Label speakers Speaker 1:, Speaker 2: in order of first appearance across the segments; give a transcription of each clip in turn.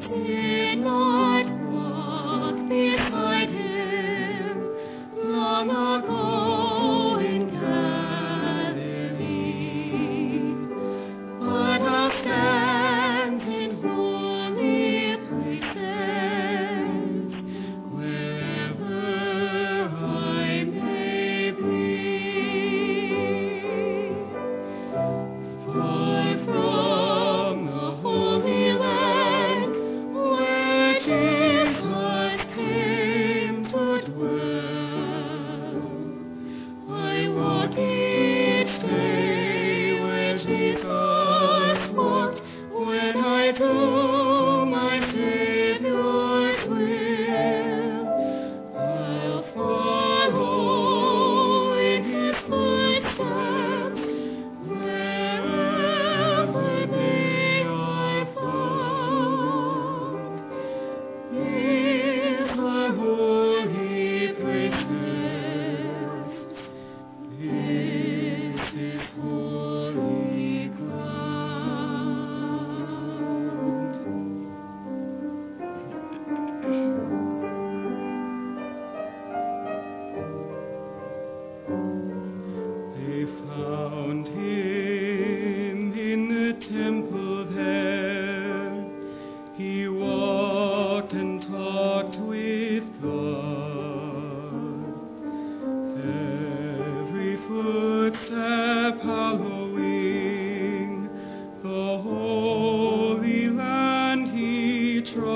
Speaker 1: did not walk beside him long ago in Galilee, but I'll stand in holy places wherever I may be. Far from the Holy Land where Jesus came to dwell, I walk each day where Jesus walked. When I do my Savior's will, I'll follow in His footsteps wherever they are found. These are holy places. This is holy ground. They found him in the temple there. He walked and talked with God. Every footstep hallowing the holy land he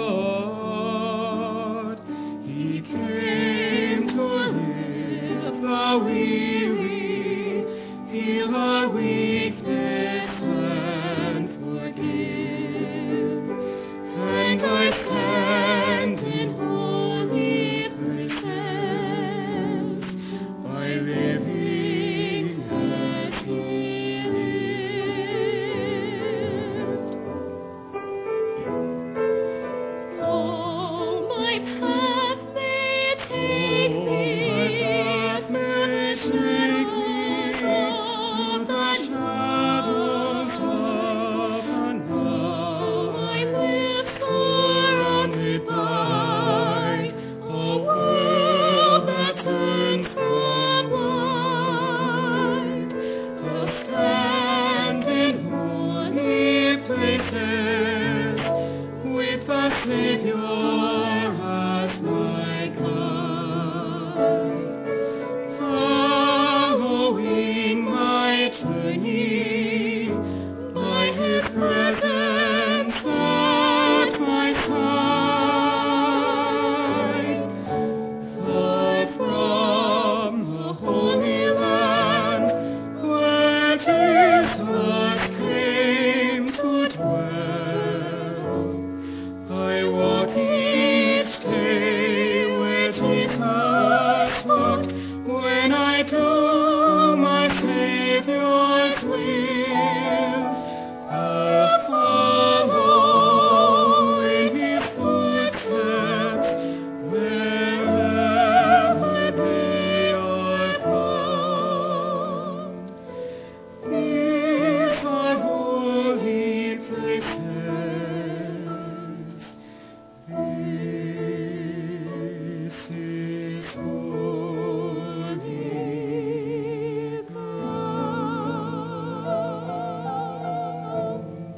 Speaker 1: trod. He came to live the weary, heal our weakness and forgive. And I stand in holy places by living as He lived. Oh, my path may take me through the shadows of the night. I live surrounded by a world that turns from light. I'll stand in holy places with the Savior as my guide, following my journey by His presence at my side. Far from the Holy Land where Jesus came to dwell, I walk each day where Jesus walked. When I do my Savior's will, I'll follow in His footsteps wherever they are found. These are holy places. This is holy ground.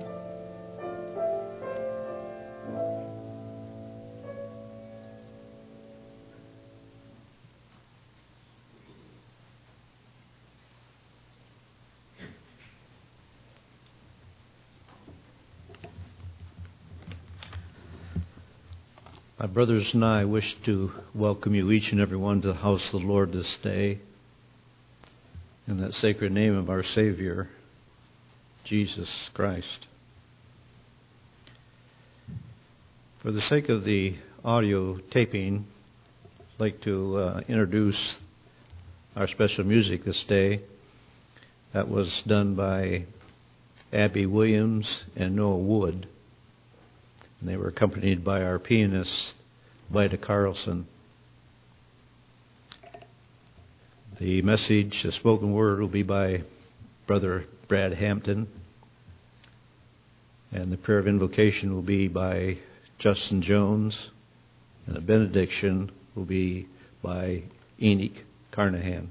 Speaker 2: My brothers and I wish to welcome you each and every one to the house of the Lord this day in that sacred name of our Savior, Jesus Christ. For the sake of the audio taping, I'd like to introduce our special music this day. That was done by Abby Williams and Noah Wood. And they were accompanied by our pianist, Vida Carlson. The message, the spoken word, will be by Brother Brad Hampton. And the prayer of invocation will be by Justin Jones, and the benediction will be by Enoch Carnahan.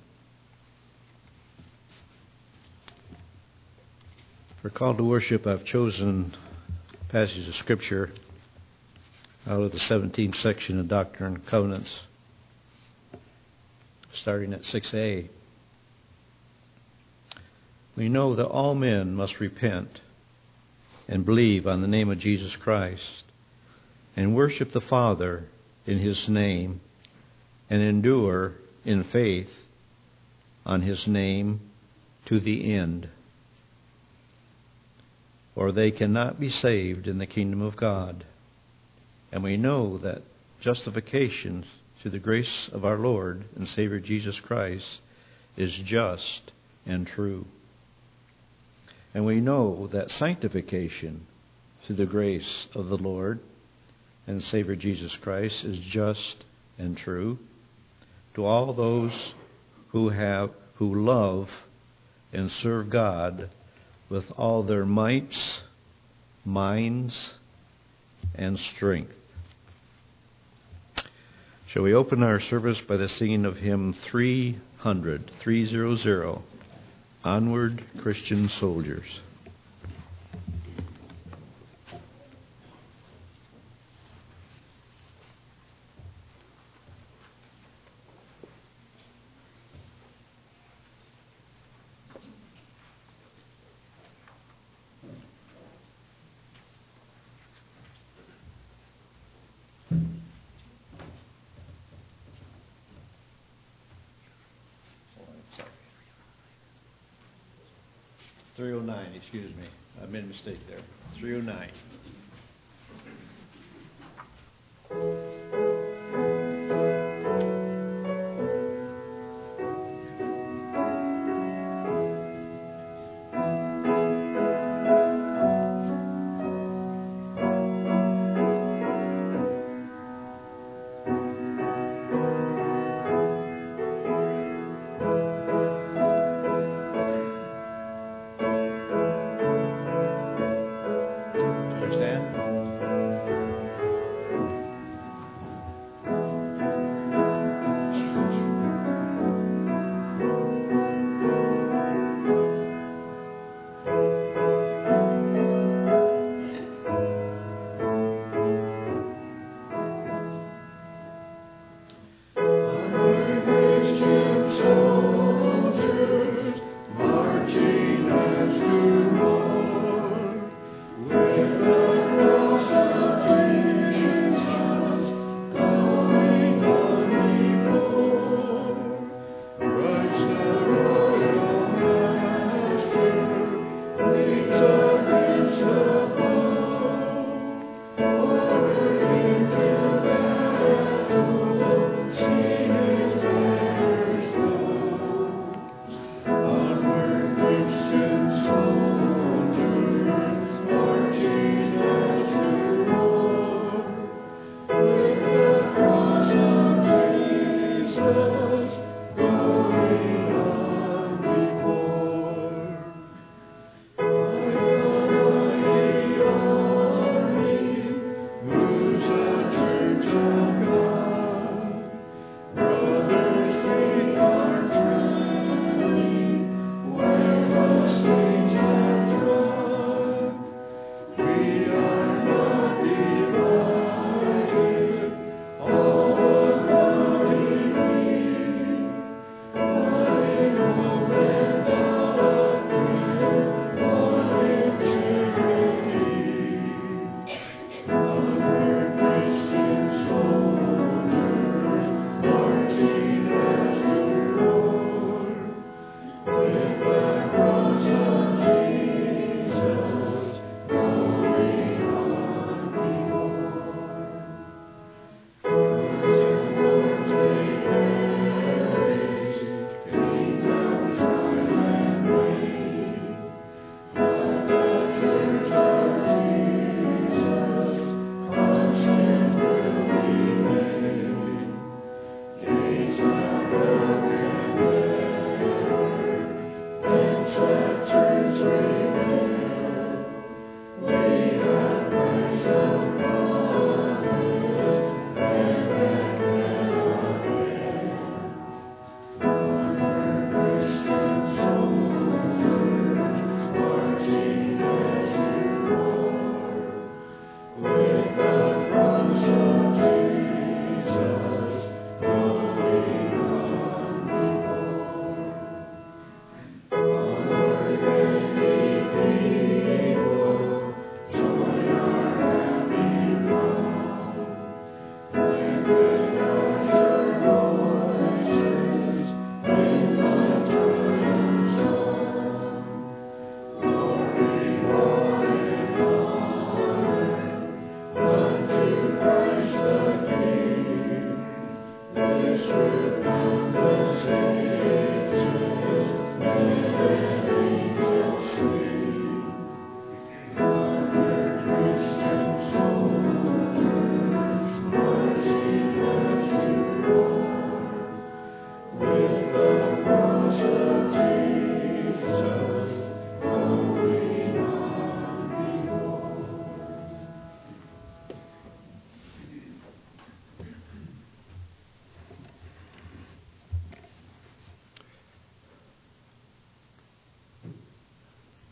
Speaker 2: For call to worship, I've chosen a passage of Scripture out of the 17th section of Doctrine and Covenants, starting at 6a. We know that all men must repent and believe on the name of Jesus Christ and worship the Father in His name and endure in faith on His name to the end. Or they cannot be saved in the kingdom of God. And we know that justification through the grace of our Lord and Savior Jesus Christ is just and true. And we know that sanctification through the grace of the Lord and Savior Jesus Christ is just and true to all those who love and serve God with all their mights, minds, and strength. Shall we open our service by the singing of hymn 300, 300, Onward, Christian Soldiers. Sorry. 309, excuse me. I made a mistake there. 309. Stand.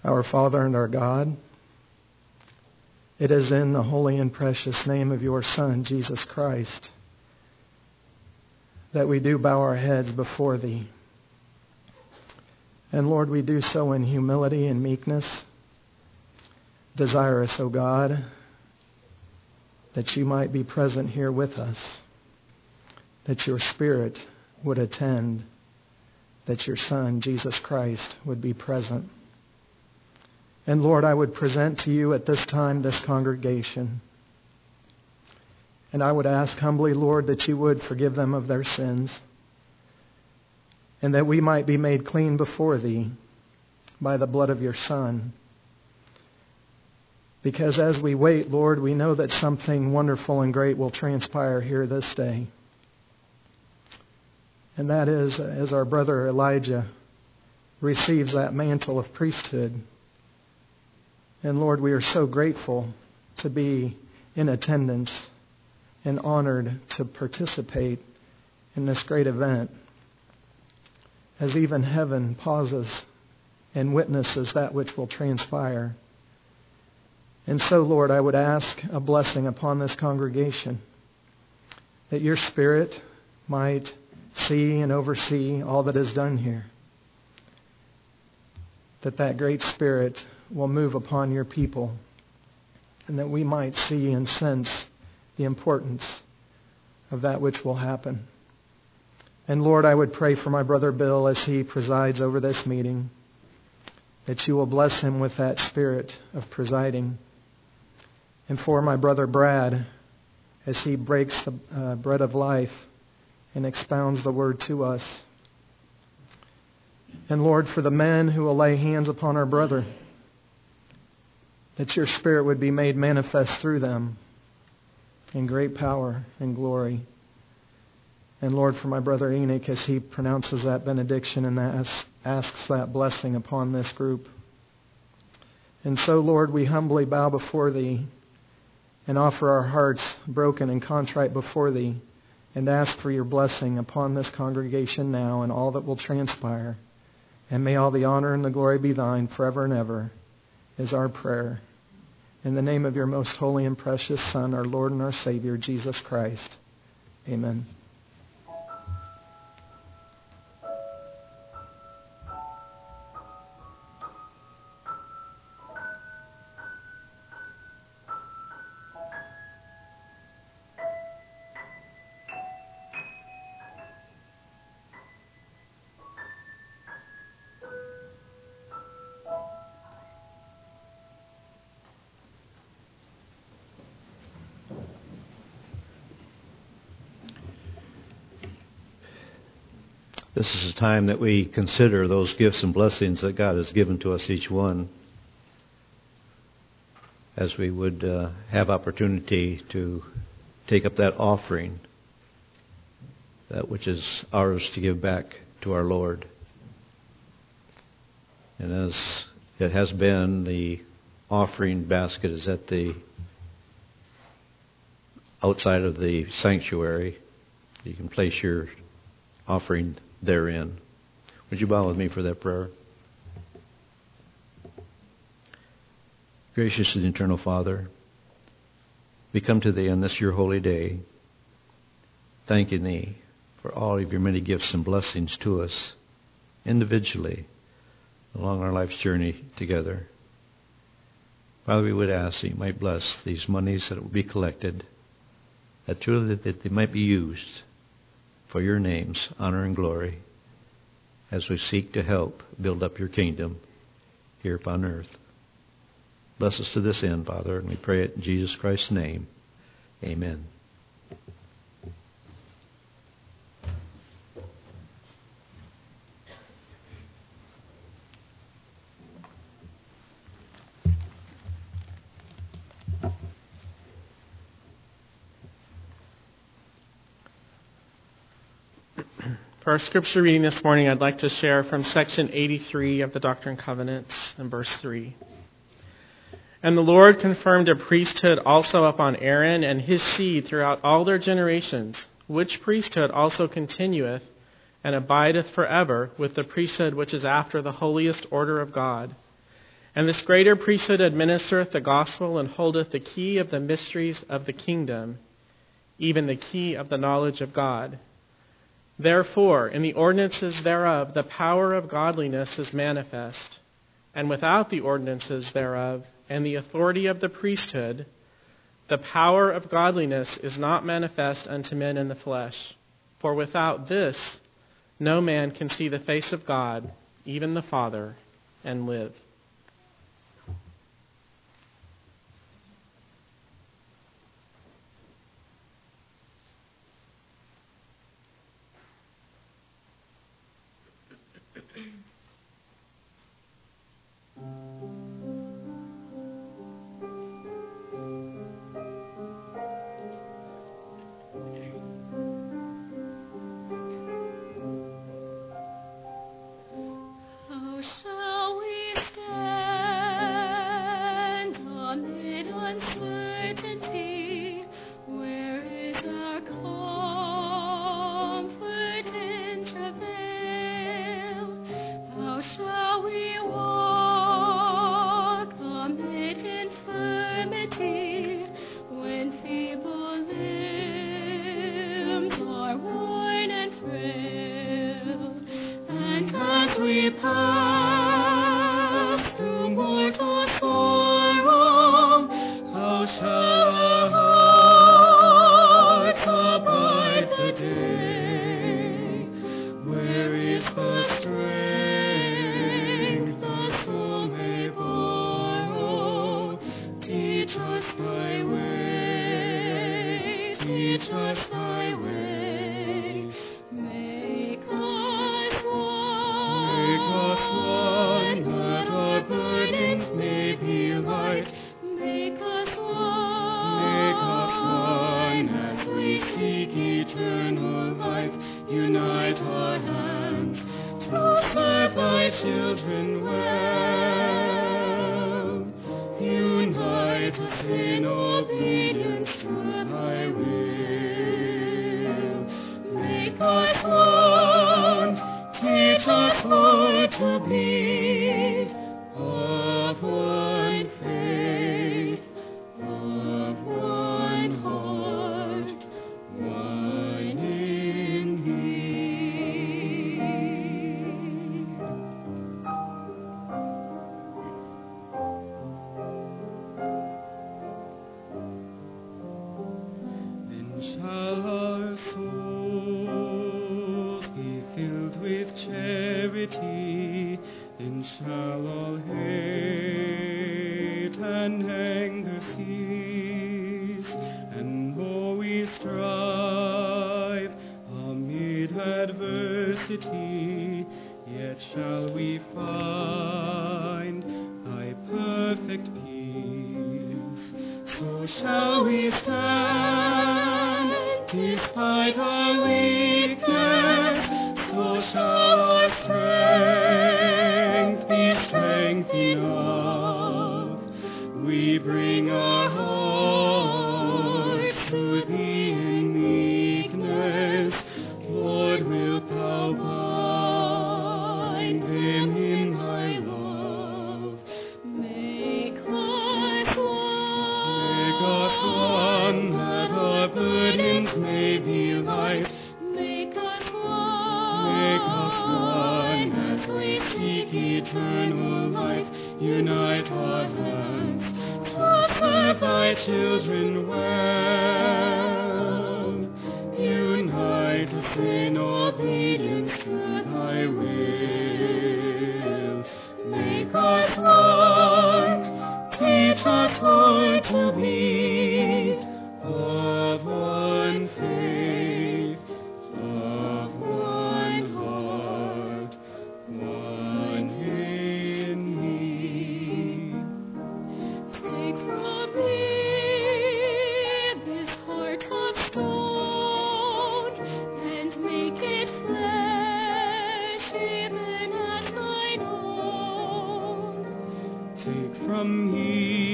Speaker 3: our Father and our God, it is in the holy and precious name of your Son, Jesus Christ, that we do bow our heads before Thee. And Lord, we do so in humility and meekness, desirous, O God, that You might be present here with us, that Your Spirit would attend, that Your Son, Jesus Christ, would be present. And Lord, I would present to You at this time this congregation. And I would ask humbly, Lord, that You would forgive them of their sins, and that we might be made clean before Thee by the blood of Your Son. Because as we wait, Lord, we know that something wonderful and great will transpire here this day. And that is, as our brother Elijah receives that mantle of priesthood. And Lord, we are so grateful to be in attendance and honored to participate in this great event, as even heaven pauses and witnesses that which will transpire. And so, Lord, I would ask a blessing upon this congregation, that Your Spirit might see and oversee all that is done here, that great Spirit will move upon Your people, and that we might see and sense the importance of that which will happen. And Lord, I would pray for my brother Bill as he presides over this meeting, that You will bless him with that spirit of presiding. And for my brother Brad, as he breaks the bread of life and expounds the word to us. And Lord, for the men who will lay hands upon our brother, that Your Spirit would be made manifest through them in great power and glory. And Lord, for my brother Enoch, as he pronounces that benediction and asks that blessing upon this group. And so, Lord, we humbly bow before Thee and offer our hearts broken and contrite before Thee, and ask for Your blessing upon this congregation now and all that will transpire. And may all the honor and the glory be Thine forever and ever, is our prayer. In the name of Your most holy and precious Son, our Lord and our Savior, Jesus Christ. Amen.
Speaker 2: This is a time that we consider those gifts and blessings that God has given to us, each one, as we would have opportunity to take up that offering, that which is ours to give back to our Lord. And as it has been, the offering basket is at the outside of the sanctuary. You can place your offering therein. Would you bow with me for that prayer? Gracious and eternal Father, we come to Thee on this Your holy day, thanking Thee for all of Your many gifts and blessings to us individually along our life's journey together. Father, we would ask that You might bless these monies that will be collected, that truly that they might be used for Your name's honor and glory as we seek to help build up Your kingdom here upon earth. Bless us to this end, Father, and we pray it in Jesus Christ's name. Amen.
Speaker 4: For our scripture reading this morning, I'd like to share from section 83 of the Doctrine and Covenants in verse 3. And the Lord confirmed a priesthood also upon Aaron and his seed throughout all their generations, which priesthood also continueth and abideth forever with the priesthood which is after the holiest order of God. And this greater priesthood administereth the gospel and holdeth the key of the mysteries of the kingdom, even the key of the knowledge of God. Therefore, in the ordinances thereof, the power of godliness is manifest, and without the ordinances thereof, and the authority of the priesthood, the power of godliness is not manifest unto men in the flesh. For without this, no man can see the face of God, even the Father, and live.
Speaker 1: How shall we stand amid uncertainty? Where is our comfort in travail? How shall we walk amid infirmity when feeble limbs are worn and frail? And as we pass through mortal sorrow, how shall our hearts abide the day? Where is the strength the soul may borrow? Teach us thy way, teach us thy way. Make us one, that our burdens may be light. Make us one, as we seek eternal life. Unite our hands to serve thy children well. Unite us in obedience to thy will. Make us one, teach us, Lord, to be of one faith, of one heart, one in thee. Then shall our souls be filled with charity, then shall all hate and anger cease, and though we strive amid adversity, yet shall we find thy perfect peace. So shall we stand despite our weakness, so shall our strength be strength enough. We bring our hearts to thee in meekness. Lord, wilt thou bind them in thy love? Make us one, that our burdens may be light. Make us one, as we seek eternal life. Unite our hands to serve thy children well. Unite us in obedience to thy will. Make us one, teach us, Lord, to be of one faith, of one heart, one in thee. Take from me this heart of stone, and make it flesh even as thine own. Take from me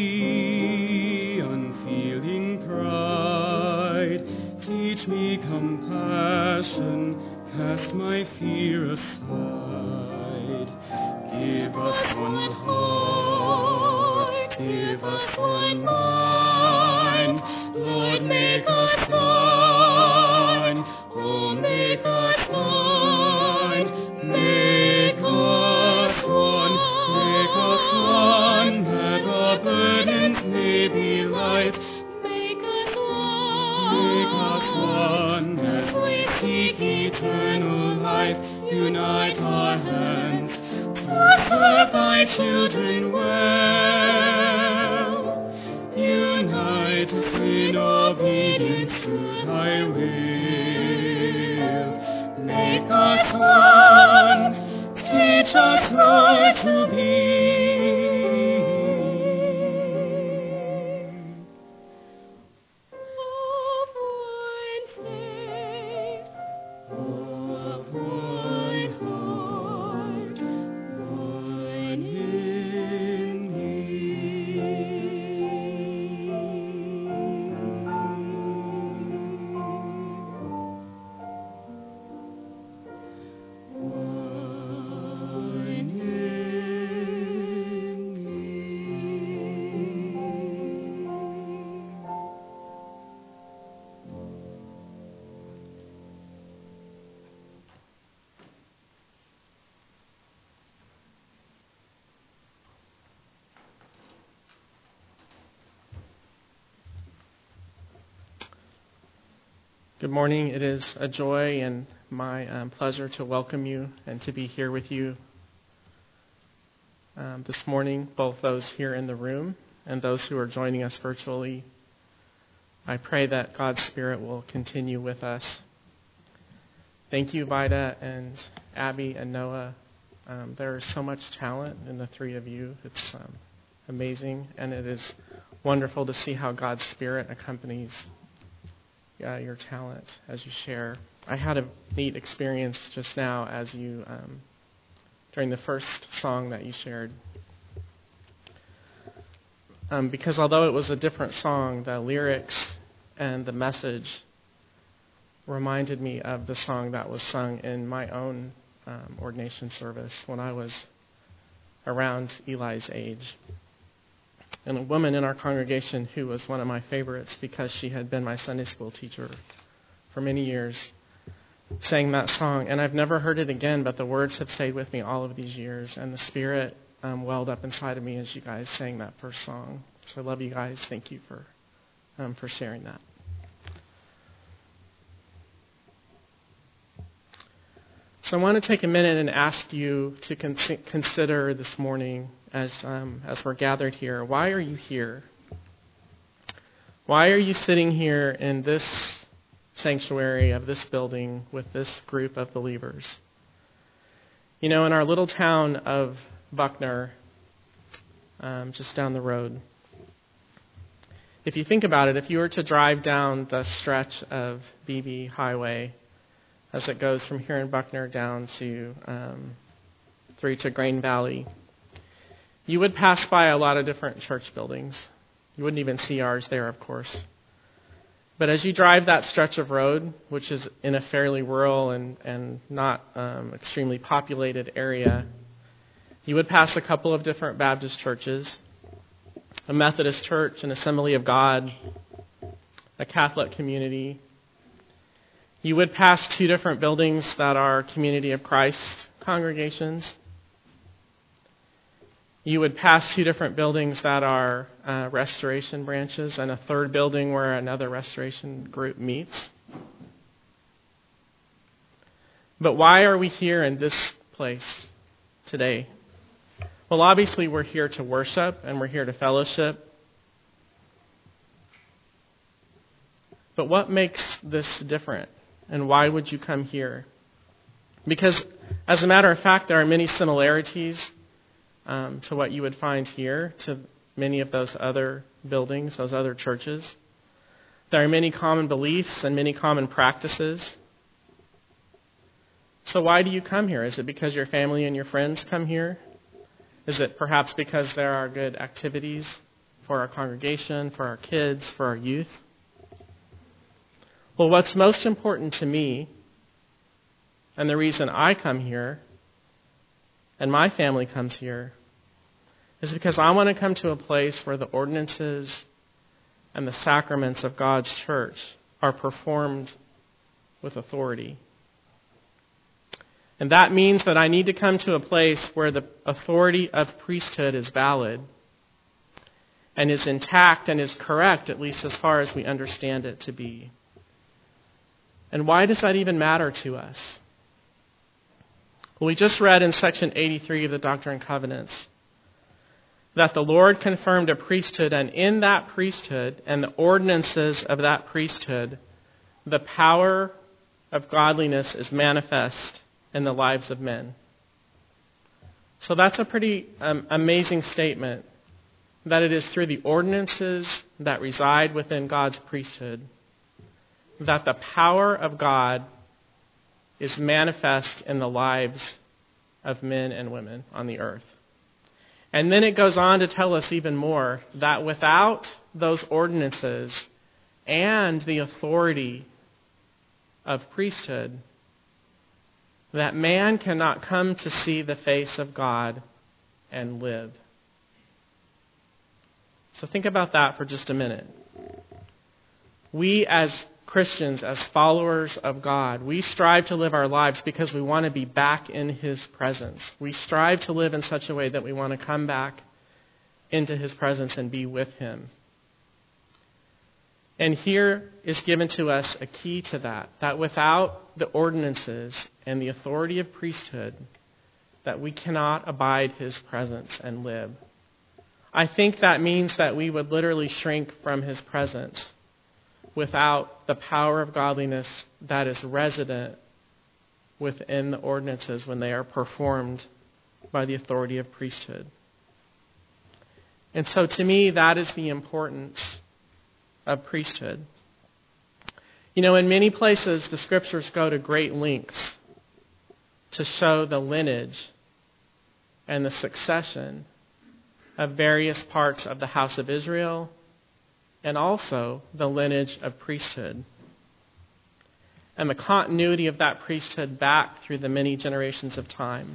Speaker 1: unfeeling pride, teach me compassion, cast my fear aside. Give us one heart, unite our hands to serve thy children well. Unite us in obedience to thy will. Make us one, teach us, Lord, to be of one heart, one in
Speaker 4: Good morning. It is a joy and my pleasure to welcome you and to be here with you this morning, both those here in the room and those who are joining us virtually. I pray that God's Spirit will continue with us. Thank you, Vida and Abby and Noah. There is so much talent in the three of you. It's amazing, and it is wonderful to see how God's Spirit accompanies your talent as you share. I had a neat experience just now as you, during the first song that you shared. Because although it was a different song, the lyrics and the message reminded me of the song that was sung in my own ordination service when I was around Eli's age. And a woman in our congregation who was one of my favorites because she had been my Sunday school teacher for many years sang that song. And I've never heard it again, but the words have stayed with me all of these years. And the Spirit welled up inside of me as you guys sang that first song. So I love you guys. Thank you for sharing that. So I want to take a minute and ask you to consider this morning as we're gathered here, why are you here? Why are you sitting here in this sanctuary of this building with this group of believers? You know, in our little town of Buckner, just down the road, if you think about it, if you were to drive down the stretch of BB Highway as it goes from here in Buckner down to through to Grain Valley, you would pass by a lot of different church buildings. You wouldn't even see ours there, of course. But as you drive that stretch of road, which is in a fairly rural and not extremely populated area, you would pass a couple of different Baptist churches, a Methodist church, an Assembly of God, a Catholic community. You would pass two different buildings that are Community of Christ congregations. You would pass two different buildings that are restoration branches and a third building where another restoration group meets. But why are we here in this place today? Well, obviously we're here to worship and we're here to fellowship. But what makes this different? And why would you come here? Because, as a matter of fact, there are many similarities to what you would find here, to many of those other buildings, those other churches. There are many common beliefs and many common practices. So why do you come here? Is it because your family and your friends come here? Is it perhaps because there are good activities for our congregation, for our kids, for our youth? Well, what's most important to me, and the reason I come here, and my family comes here, is because I want to come to a place where the ordinances and the sacraments of God's church are performed with authority. And that means that I need to come to a place where the authority of priesthood is valid and is intact and is correct, at least as far as we understand it to be. And why does that even matter to us? Well, we just read in section 83 of the Doctrine and Covenants that the Lord confirmed a priesthood, and in that priesthood and the ordinances of that priesthood, the power of godliness is manifest in the lives of men. So that's a pretty amazing statement, that it is through the ordinances that reside within God's priesthood that the power of God is manifest in the lives of men and women on the earth. And then it goes on to tell us even more, that without those ordinances and the authority of priesthood, that man cannot come to see the face of God and live. So think about that for just a minute. We as Christians, as followers of God, we strive to live our lives because we want to be back in His presence. We strive to live in such a way that we want to come back into His presence and be with Him. And here is given to us a key to that without the ordinances and the authority of priesthood, that we cannot abide His presence and live. I think that means that we would literally shrink from His presence without the power of godliness that is resident within the ordinances when they are performed by the authority of priesthood. And so to me, that is the importance of priesthood. You know, in many places, the Scriptures go to great lengths to show the lineage and the succession of various parts of the house of Israel, and also the lineage of priesthood, and the continuity of that priesthood back through the many generations of time.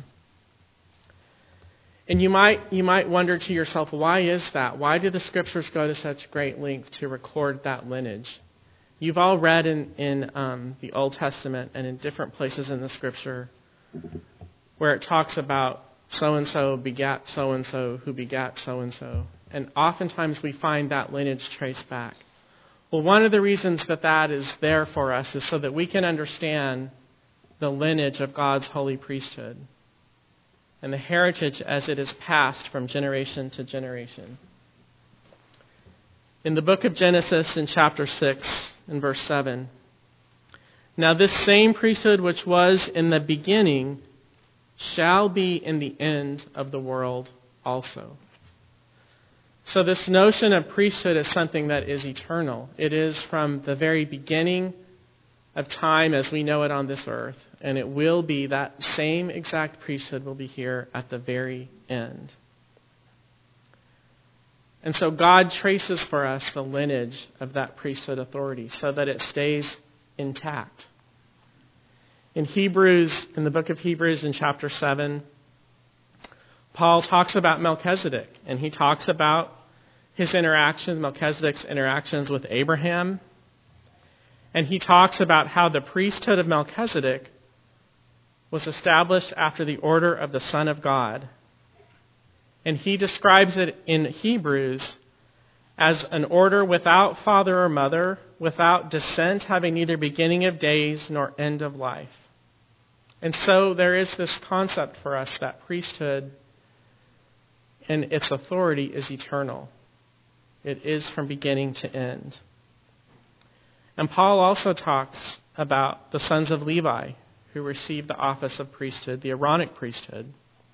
Speaker 4: And you might wonder to yourself, why is that? Why do the Scriptures go to such great length to record that lineage? You've all read in the Old Testament and in different places in the Scripture where it talks about so-and-so begat so-and-so who begat so-and-so. And oftentimes we find that lineage traced back. Well, one of the reasons that is there for us is so that we can understand the lineage of God's holy priesthood and the heritage as it is passed from generation to generation. In the book of Genesis, in chapter 6, in verse 7, "Now this same priesthood which was in the beginning shall be in the end of the world also." So this notion of priesthood is something that is eternal. It is from the very beginning of time as we know it on this earth. And it will be, that same exact priesthood will be here at the very end. And so God traces for us the lineage of that priesthood authority so that it stays intact. In Hebrews, in the book of Hebrews in chapter 7, Paul talks about Melchizedek, and he talks about his interactions, Melchizedek's interactions with Abraham. And he talks about how the priesthood of Melchizedek was established after the order of the Son of God. And he describes it in Hebrews as an order without father or mother, without descent, having neither beginning of days nor end of life. And so there is this concept for us that priesthood and its authority is eternal. It is from beginning to end. And Paul also talks about the sons of Levi who received the office of priesthood, the Aaronic priesthood.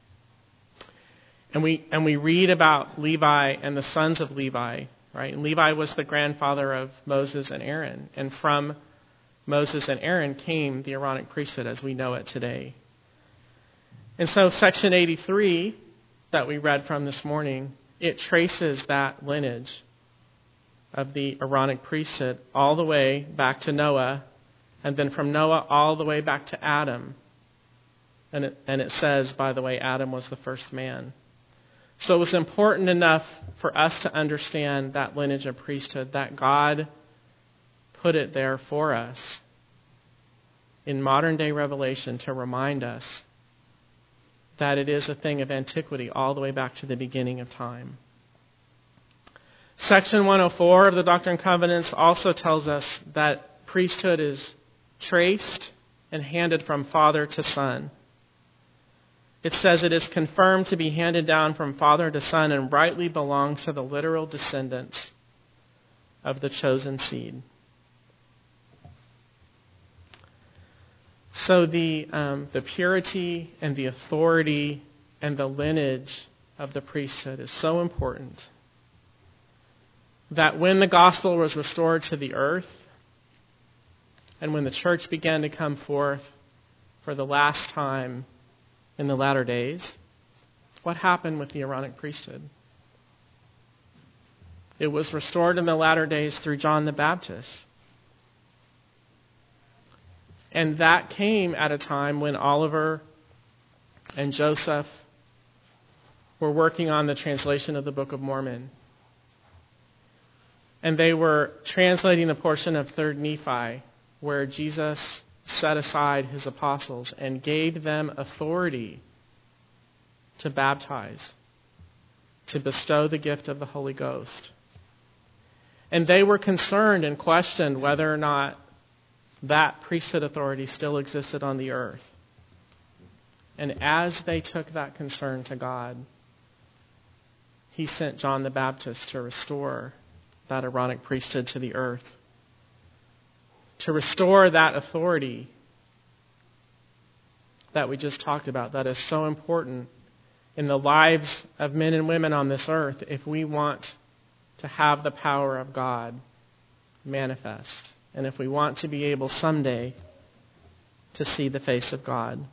Speaker 4: And we read about Levi and the sons of Levi, right? And Levi was the grandfather of Moses and Aaron. And from Moses and Aaron came the Aaronic priesthood as we know it today. And so section 83 that we read from this morning, it traces that lineage of the Aaronic priesthood all the way back to Noah, and then from Noah all the way back to Adam. And it says, by the way, Adam was the first man. So it was important enough for us to understand that lineage of priesthood, that God put it there for us in modern day revelation to remind us that it is a thing of antiquity all the way back to the beginning of time. Section 104 of the Doctrine and Covenants also tells us that priesthood is traced and handed from father to son. it says it is confirmed to be handed down from father to son and rightly belongs to the literal descendants of the chosen seed. So the purity and the authority and the lineage of the priesthood is so important that when the gospel was restored to the earth and when the church began to come forth for the last time in the latter days, what happened with the Aaronic priesthood? It was restored in the latter days through John the Baptist. And that came at a time when Oliver and Joseph were working on the translation of the Book of Mormon. And they were translating the portion of 3rd Nephi where Jesus set aside his apostles and gave them authority to baptize, to bestow the gift of the Holy Ghost. And they were concerned and questioned whether or not that priesthood authority still existed on the earth. And as they took that concern to God, he sent John the Baptist to restore that Aaronic priesthood to the earth, to restore that authority that we just talked about, that is so important in the lives of men and women on this earth if we want to have the power of God manifest, and if we want to be able someday to see the face of God.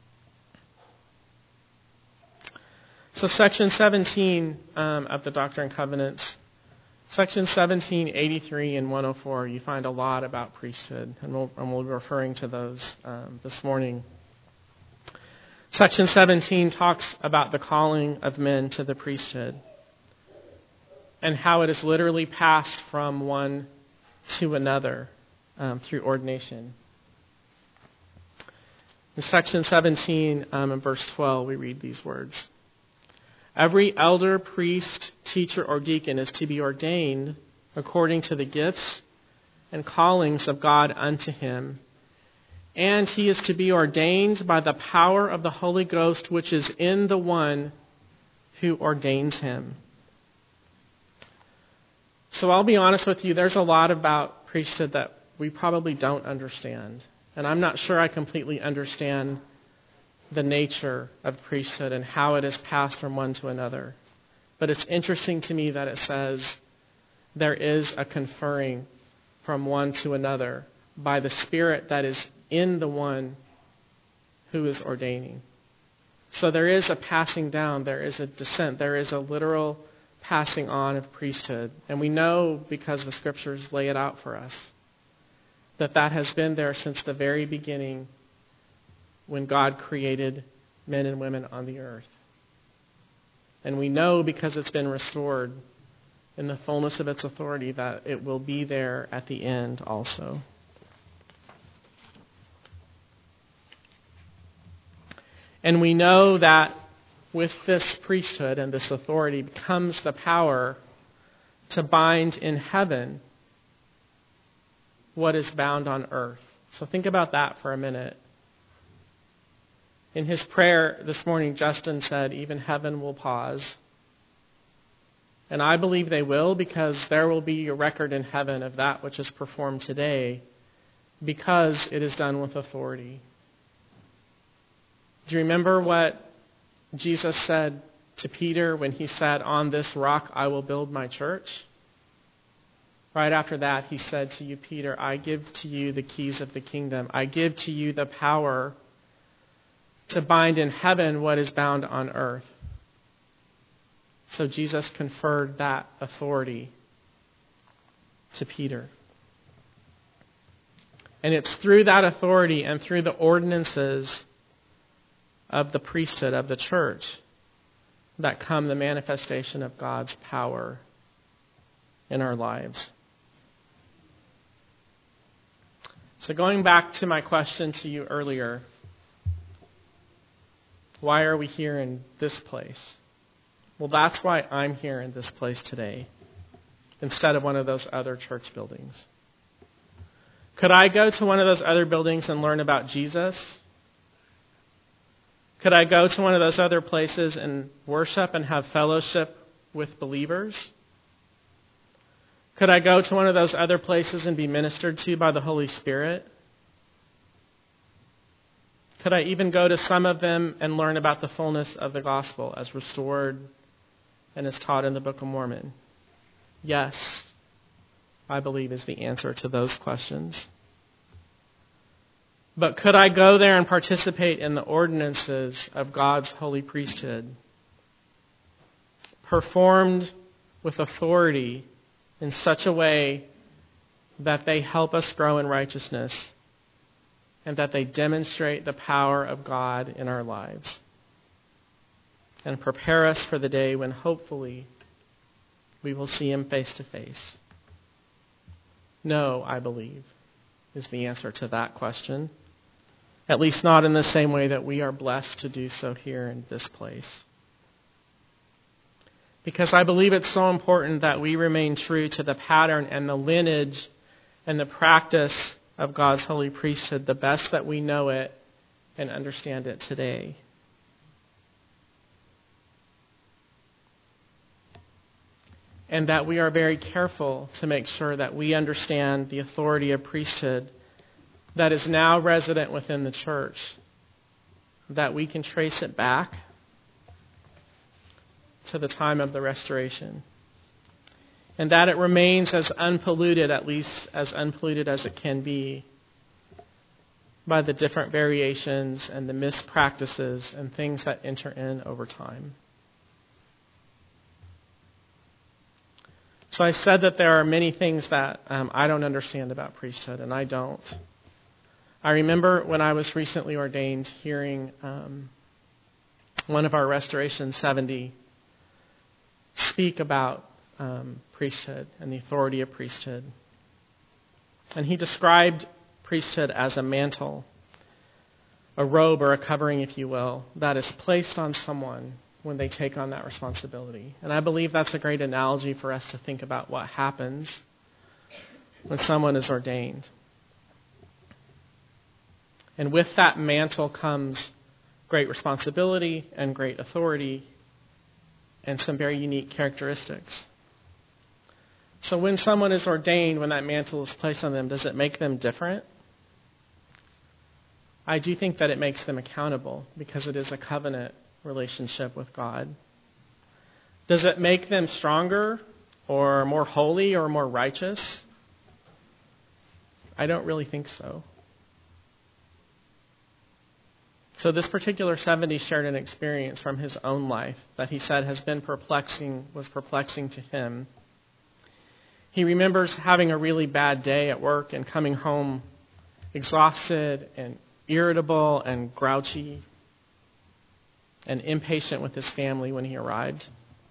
Speaker 4: So section 17 of the Doctrine and Covenants, section 17, 83, and 104, you find a lot about priesthood, and we'll be referring to those this morning. Section 17 talks about the calling of men to the priesthood and how it is literally passed from one to another through ordination. In section 17, in verse 12, we read these words. Every elder, priest, teacher, or deacon is to be ordained according to the gifts and callings of God unto him. And he is to be ordained by the power of the Holy Ghost, which is in the one who ordains him. So I'll be honest with you, there's a lot about priesthood that we probably don't understand. And I'm not sure I completely understand the nature of priesthood and how it is passed from one to another. But it's interesting to me that it says there is a conferring from one to another by the Spirit that is in the one who is ordaining. So there is a passing down, there is a descent, there is a literal passing on of priesthood. And we know, because the Scriptures lay it out for us, that that has been there since the very beginning when God created men and women on the earth. And we know, because it's been restored in the fullness of its authority, that it will be there at the end also. And we know that with this priesthood and this authority comes the power to bind in heaven what is bound on earth. So think about that for a minute. In his prayer this morning, Justin said, even heaven will pause. And I believe they will, because there will be a record in heaven of that which is performed today, because it is done with authority. Do you remember what Jesus said to Peter when he said, on this rock I will build my church? Right after that, he said to you, Peter, I give to you the keys of the kingdom. I give to you the power to bind in heaven what is bound on earth. So Jesus conferred that authority to Peter. And it's through that authority and through the ordinances of the priesthood of the church that come the manifestation of God's power in our lives. So going back to my question to you earlier, why are we here in this place? Well, that's why I'm here in this place today, instead of one of those other church buildings. Could I go to one of those other buildings and learn about Jesus? Could I go to one of those other places and worship and have fellowship with believers? Could I go to one of those other places and be ministered to by the Holy Spirit? Could I even go to some of them and learn about the fullness of the gospel as restored and as taught in the Book of Mormon? Yes, I believe is the answer to those questions. But could I go there and participate in the ordinances of God's holy priesthood, performed with authority in such a way that they help us grow in righteousness and that they demonstrate the power of God in our lives and prepare us for the day when hopefully we will see Him face to face? No, I believe, is the answer to that question. At least not in the same way that we are blessed to do so here in this place. Because I believe it's so important that we remain true to the pattern and the lineage and the practice of God's holy priesthood the best that we know it and understand it today. And that we are very careful to make sure that we understand the authority of priesthood that is now resident within the church, that we can trace it back to the time of the restoration, and that it remains as unpolluted, at least as unpolluted as it can be, by the different variations and the mispractices and things that enter in over time. So I said that there are many things that I don't understand about priesthood, and I don't. I remember when I was recently ordained hearing one of our Restoration 70 speak about priesthood and the authority of priesthood. And he described priesthood as a mantle, a robe or a covering, if you will, that is placed on someone when they take on that responsibility. And I believe that's a great analogy for us to think about what happens when someone is ordained. And with that mantle comes great responsibility and great authority and some very unique characteristics. So when someone is ordained, when that mantle is placed on them, does it make them different? I do think that it makes them accountable because it is a covenant relationship with God. Does it make them stronger or more holy or more righteous? I don't really think so. So this particular 70 shared an experience from his own life that he said was perplexing to him. He remembers having a really bad day at work and coming home exhausted and irritable and grouchy and impatient with his family when he arrived.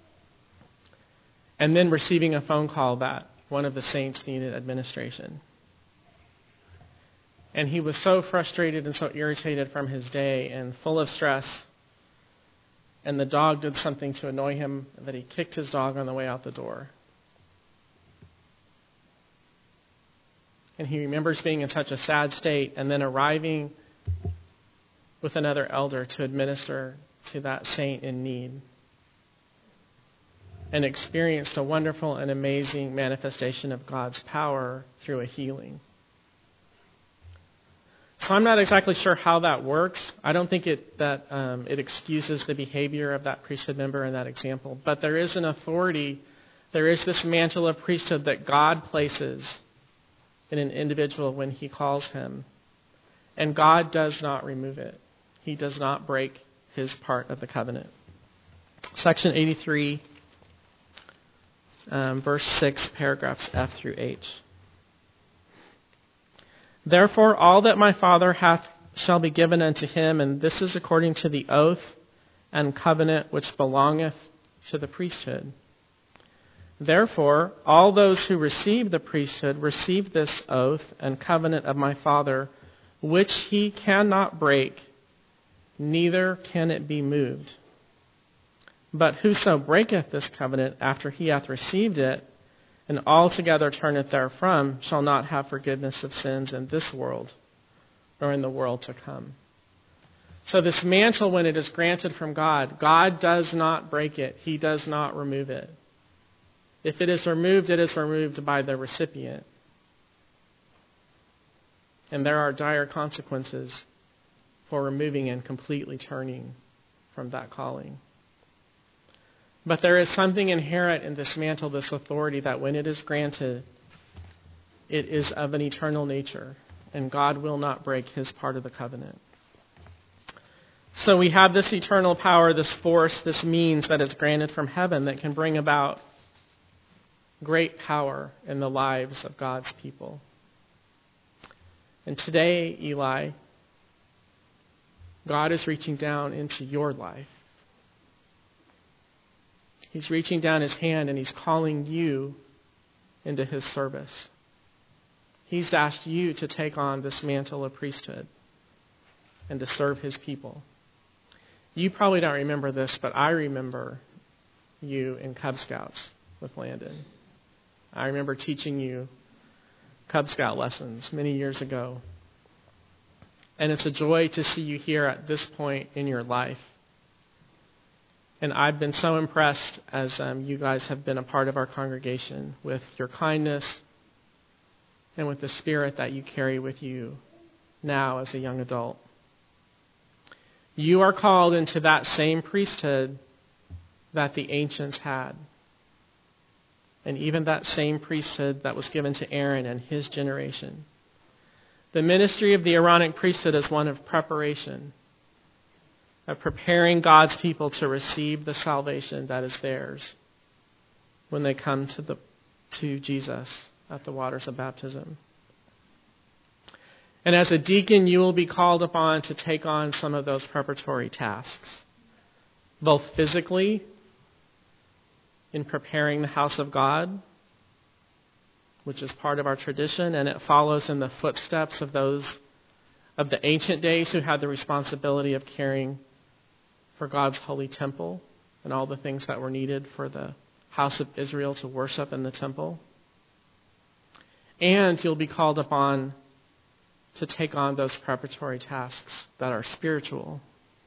Speaker 4: And then receiving a phone call that one of the saints needed administration. And he was so frustrated and so irritated from his day and full of stress. And the dog did something to annoy him that he kicked his dog on the way out the door. And he remembers being in such a sad state and then arriving with another elder to administer to that saint in need. And experienced a wonderful and amazing manifestation of God's power through a healing. So I'm not exactly sure how that works. I don't think it excuses the behavior of that priesthood member in that example. But there is an authority, there is this mantle of priesthood that God places in an individual when He calls him. And God does not remove it. He does not break His part of the covenant. Section 83, verse 6, paragraphs F through H. Therefore, all that my Father hath shall be given unto him, and this is according to the oath and covenant which belongeth to the priesthood. Therefore, all those who receive the priesthood receive this oath and covenant of my Father, which He cannot break, neither can it be moved. But whoso breaketh this covenant after he hath received it, and altogether turneth therefrom, shall not have forgiveness of sins in this world, or in the world to come. So this mantle, when it is granted from God, God does not break it. He does not remove it. If it is removed by the recipient. And there are dire consequences for removing and completely turning from that calling. But there is something inherent in this mantle, this authority, that when it is granted, it is of an eternal nature, and God will not break his part of the covenant. So we have this eternal power, this force, this means that is granted from heaven that can bring about great power in the lives of God's people. And today, Eli, God is reaching down into your life. He's reaching down his hand and he's calling you into his service. He's asked you to take on this mantle of priesthood and to serve his people. You probably don't remember this, but I remember you in Cub Scouts with Landon. I remember teaching you Cub Scout lessons many years ago. And it's a joy to see you here at this point in your life. And I've been so impressed as you guys have been a part of our congregation with your kindness and with the spirit that you carry with you now as a young adult. You are called into that same priesthood that the ancients had. And even that same priesthood that was given to Aaron and his generation. The ministry of the Aaronic priesthood is one of preparation, of preparing God's people to receive the salvation that is theirs when they come to Jesus at the waters of baptism. And as a deacon, you will be called upon to take on some of those preparatory tasks, both physically in preparing the house of God, which is part of our tradition, and it follows in the footsteps of those of the ancient days who had the responsibility of caring for God's holy temple and all the things that were needed for the house of Israel to worship in the temple. And you'll be called upon to take on those preparatory tasks that are spiritual,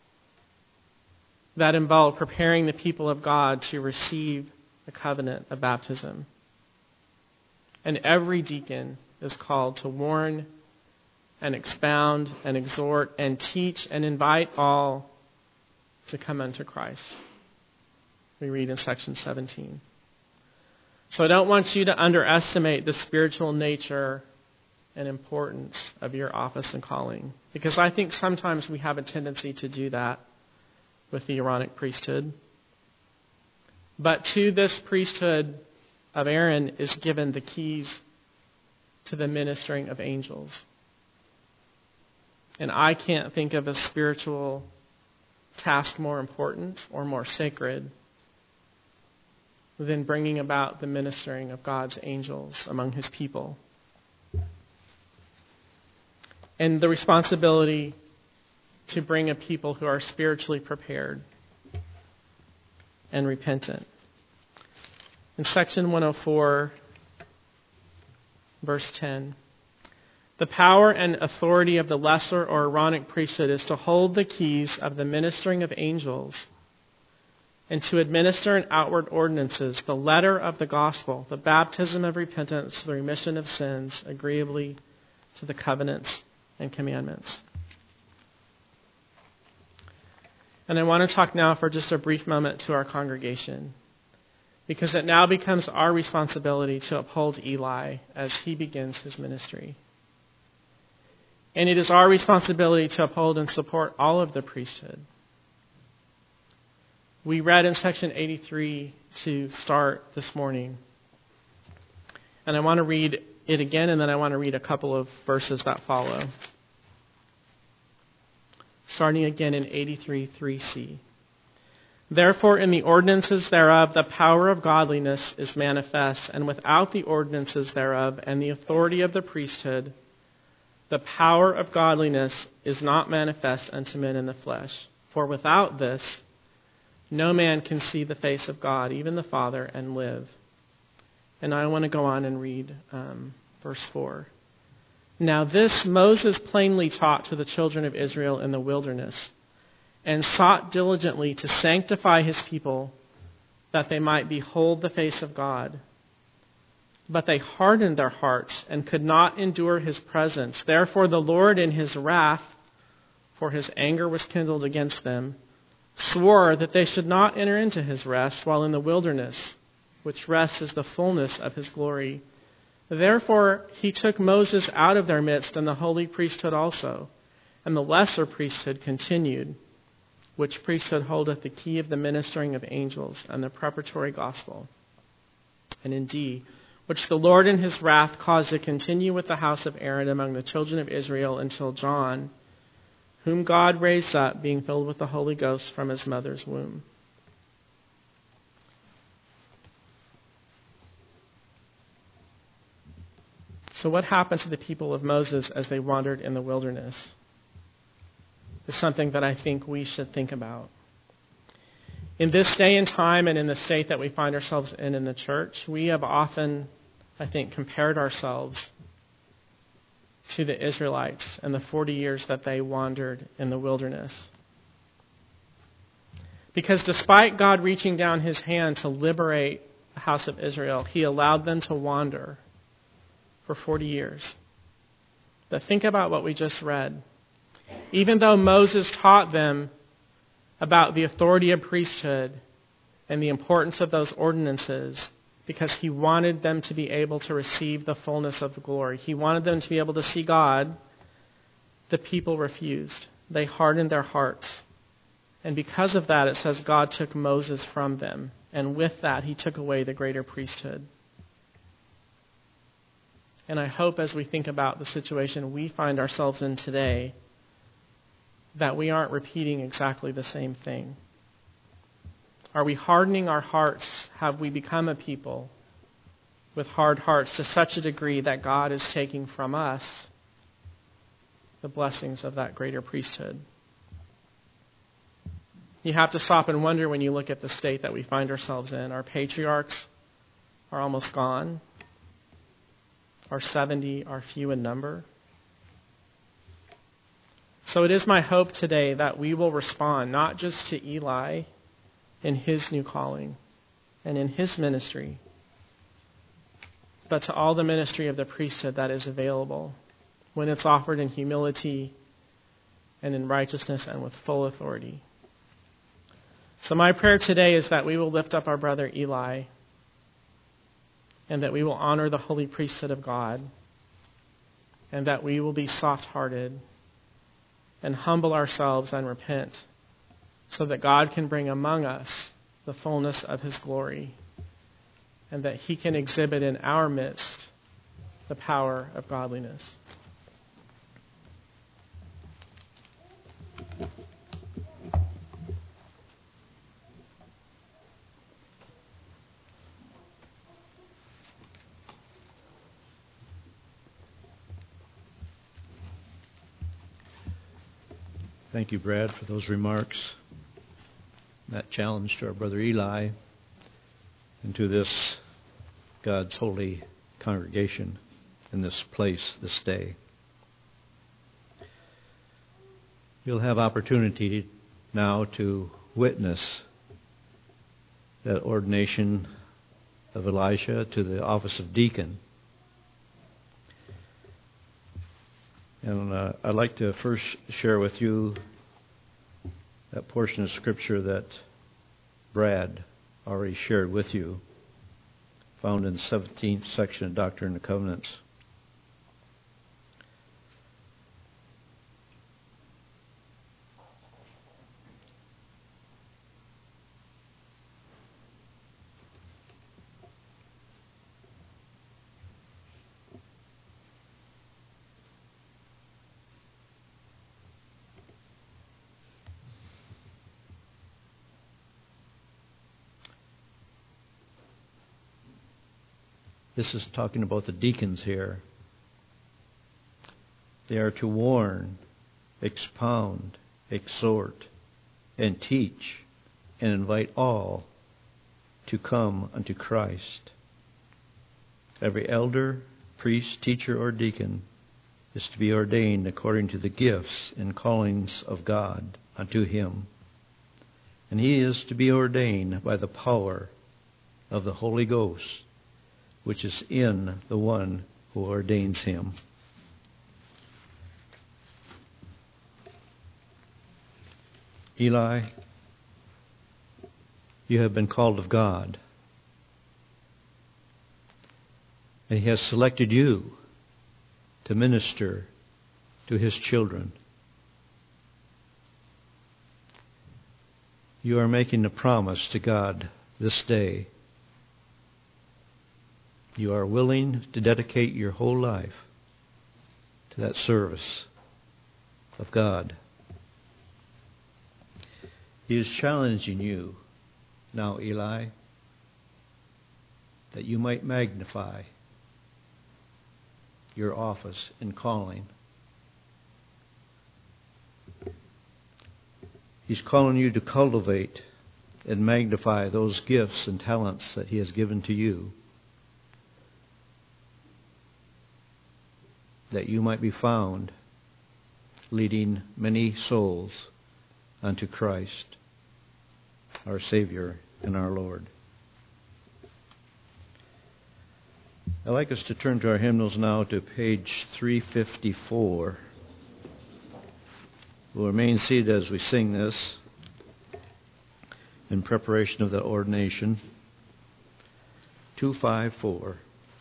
Speaker 4: that involve preparing the people of God to receive the covenant of baptism. And every deacon is called to warn and expound and exhort and teach and invite all to come unto Christ. We read in section 17. So I don't want you to underestimate the spiritual nature and importance of your office and calling, because I think sometimes we have a tendency to do that with the Aaronic priesthood. But to this priesthood of Aaron is given the keys to the ministering of angels. And I can't think of a spiritual task more important or more sacred than bringing about the ministering of God's angels among his people. And the responsibility to bring a people who are spiritually prepared and repentant. In section 104, verse 10, the power and authority of the lesser or Aaronic priesthood is to hold the keys of the ministering of angels and to administer in outward ordinances the letter of the gospel, the baptism of repentance, the remission of sins, agreeably to the covenants and commandments. And I want to talk now for just a brief moment to our congregation, because it now becomes our responsibility to uphold Eli as he begins his ministry. And it is our responsibility to uphold and support all of the priesthood. We read in section 83 to start this morning. And I want to read it again, and then I want to read a couple of verses that follow. Starting again in 83, 3c. Therefore, in the ordinances thereof, the power of godliness is manifest, and without the ordinances thereof and the authority of the priesthood, the power of godliness is not manifest unto men in the flesh. For without this, no man can see the face of God, even the Father, and live. And I want to go on and read verse 4. Now this Moses plainly taught to the children of Israel in the wilderness, and sought diligently to sanctify his people, that they might behold the face of God. But they hardened their hearts and could not endure his presence. Therefore the Lord in his wrath, for his anger was kindled against them, swore that they should not enter into his rest while in the wilderness, which rest is the fullness of his glory. Therefore he took Moses out of their midst, and the holy priesthood also, and the lesser priesthood continued, which priesthood holdeth the key of the ministering of angels and the preparatory gospel. And indeed, which the Lord in his wrath caused to continue with the house of Aaron among the children of Israel until John, whom God raised up, being filled with the Holy Ghost from his mother's womb. So what happened to the people of Moses as they wandered in the wilderness is something that I think we should think about. In this day and time and in the state that we find ourselves in the church, we have often, I think, compared ourselves to the Israelites and the 40 years that they wandered in the wilderness. Because despite God reaching down his hand to liberate the house of Israel, he allowed them to wander for 40 years. But think about what we just read. Even though Moses taught them about the authority of priesthood and the importance of those ordinances, because he wanted them to be able to receive the fullness of the glory, he wanted them to be able to see God, the people refused. They hardened their hearts. And because of that, it says God took Moses from them. And with that, he took away the greater priesthood. And I hope as we think about the situation we find ourselves in today, that we aren't repeating exactly the same thing. Are we hardening our hearts? Have we become a people with hard hearts to such a degree that God is taking from us the blessings of that greater priesthood? You have to stop and wonder when you look at the state that we find ourselves in. Our patriarchs are almost gone. Our 70 are few in number. So it is my hope today that we will respond not just to Eli in his new calling and in his ministry, but to all the ministry of the priesthood that is available when it's offered in humility and in righteousness and with full authority. So my prayer today is that we will lift up our brother Eli and that we will honor the holy priesthood of God and that we will be soft-hearted and humble ourselves and repent so that God can bring among us the fullness of his glory and that he can exhibit in our midst the power of godliness.
Speaker 2: Thank you, Brad, for those remarks. That challenge to our brother Eli and to this God's holy congregation in this place this day. You'll have opportunity now to witness that ordination of Elisha to the office of deacon. And I'd like to first share with you that portion of Scripture that Brad already shared with you, found in the 17th section of Doctrine and Covenants. This is talking about the deacons here. They are to warn, expound, exhort, and teach, and invite all to come unto Christ. Every elder, priest, teacher, or deacon is to be ordained according to the gifts and callings of God unto him. And he is to be ordained by the power of the Holy Ghost, which is in the one who ordains him. Eli, you have been called of God, and he has selected you to minister to his children. You are making a promise to God this day. You are willing to dedicate your whole life to that service of God. He is challenging you now, Eli, that you might magnify your office and calling. He's calling you to cultivate and magnify those gifts and talents that he has given to you, that you might be found leading many souls unto Christ, our Savior and our Lord. I'd like us to turn to our hymnals now to page 354. We'll remain seated as we sing this in preparation of the ordination. 254.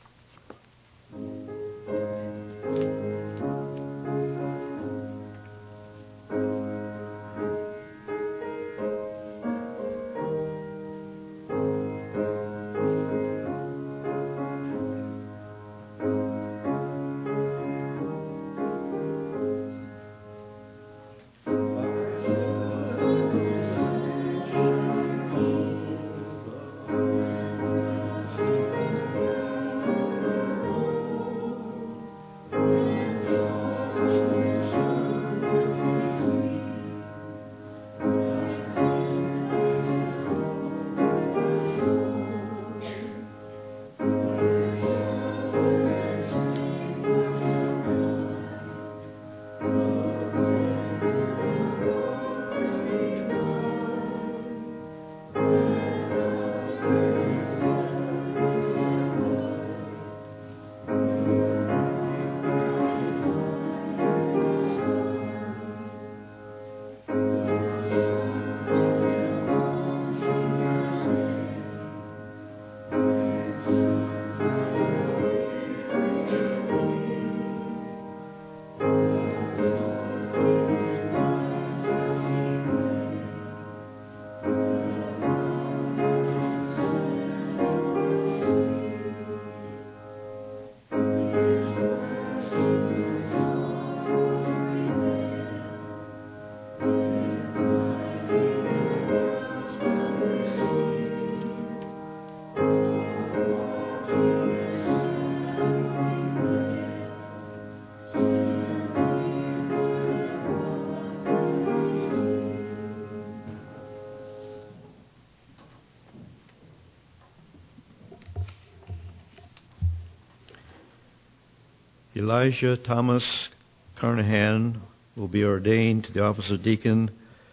Speaker 2: Elijah Thomas Carnahan will be ordained to the office of deacon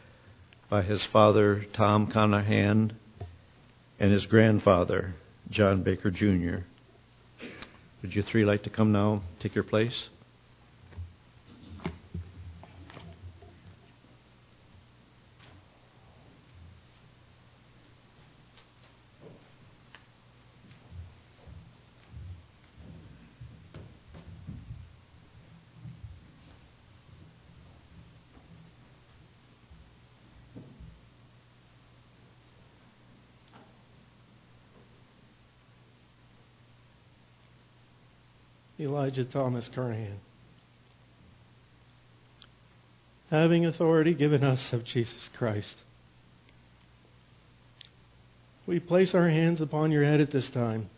Speaker 2: by his father, Tom Carnahan, and his grandfather, John Baker Jr. Would you three like to come now, take your place?
Speaker 5: Elijah Thomas Carnahan. Having authority given us of Jesus Christ, we place our hands upon your head at this time,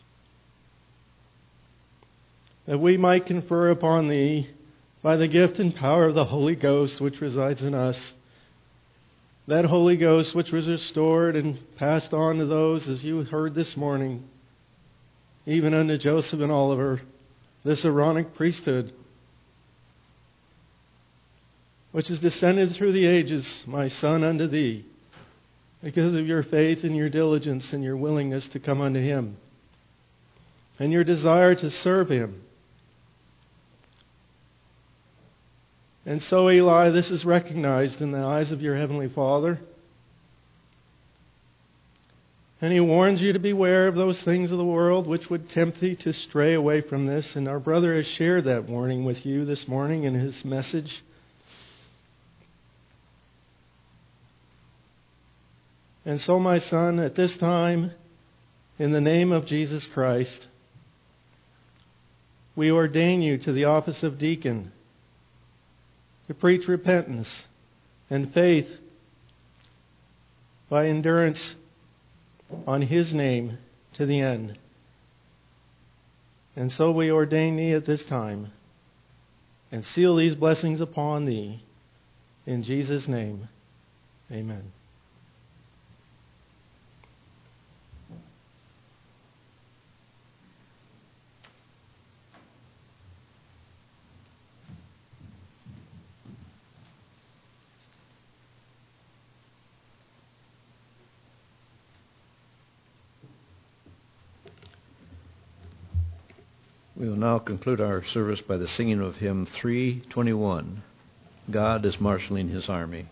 Speaker 5: that we might confer upon thee, by the gift and power of the Holy Ghost which resides in us, that Holy Ghost which was restored and passed on to those, as you heard this morning, even unto Joseph and Oliver, this Aaronic priesthood. which is descended through the ages, my Son, unto thee, because of your faith and your diligence and your willingness to come unto him, and your desire to serve him. And so, Eli, this is recognized in the eyes of your Heavenly Father. And he warns you to beware of those things of the world which would tempt thee to stray away from this. And our brother has shared that warning with you this morning in his message. And so, my son, at this time, in the name of Jesus Christ, we ordain you to the office of deacon to preach repentance and faith by endurance on his name to the end. And so we ordain thee at this time and seal these blessings upon thee in Jesus' name. Amen.
Speaker 2: We will now conclude our service by the singing of hymn 321, God is Marshaling His Army.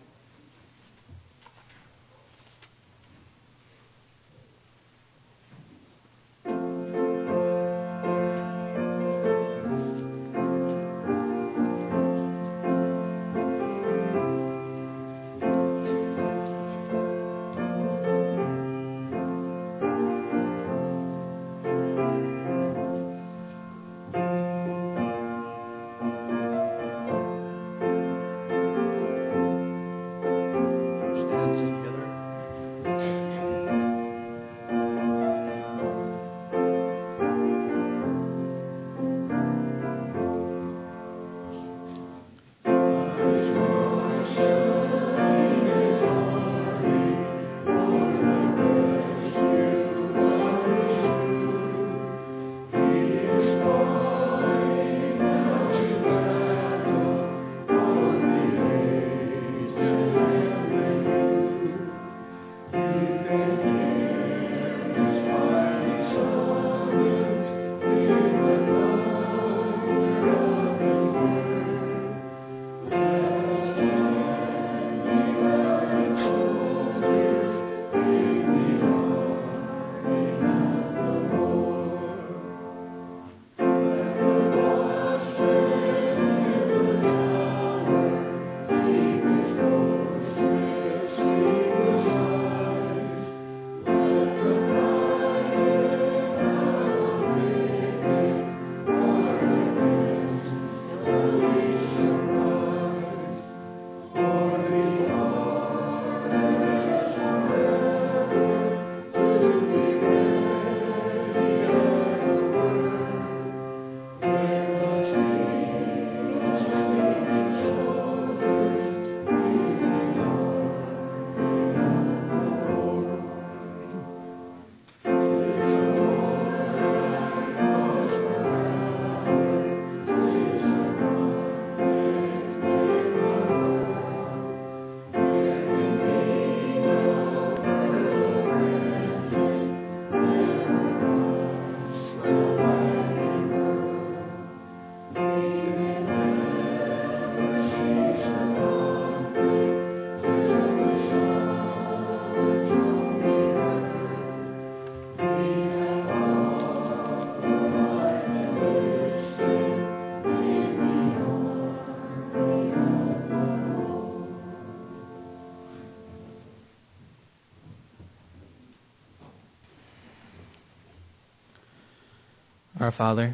Speaker 6: Our Father,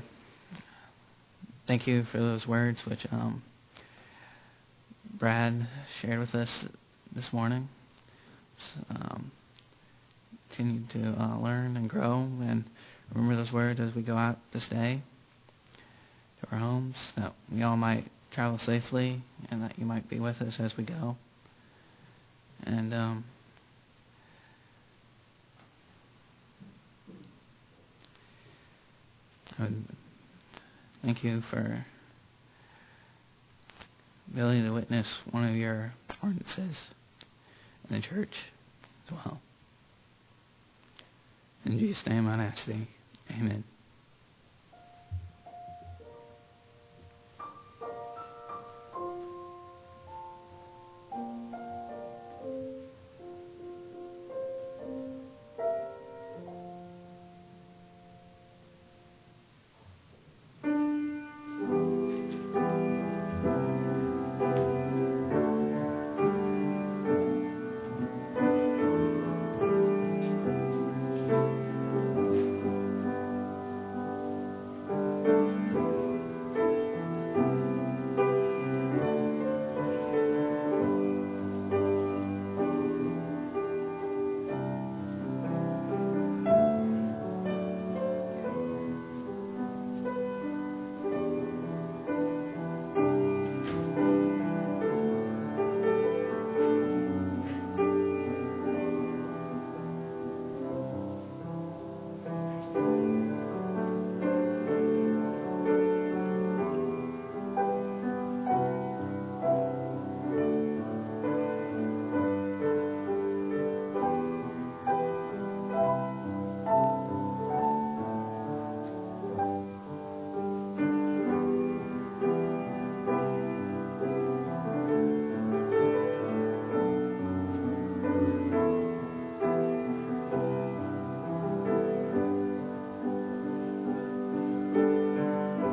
Speaker 6: thank you for those words which Brad shared with us this morning. Continue to learn and grow and remember those words as we go out this day to our homes, that we all might travel safely and that you might be with us as we go. And thank you for ability to witness one of your ordinances in the church as well. In Jesus' name I ask thee. Amen.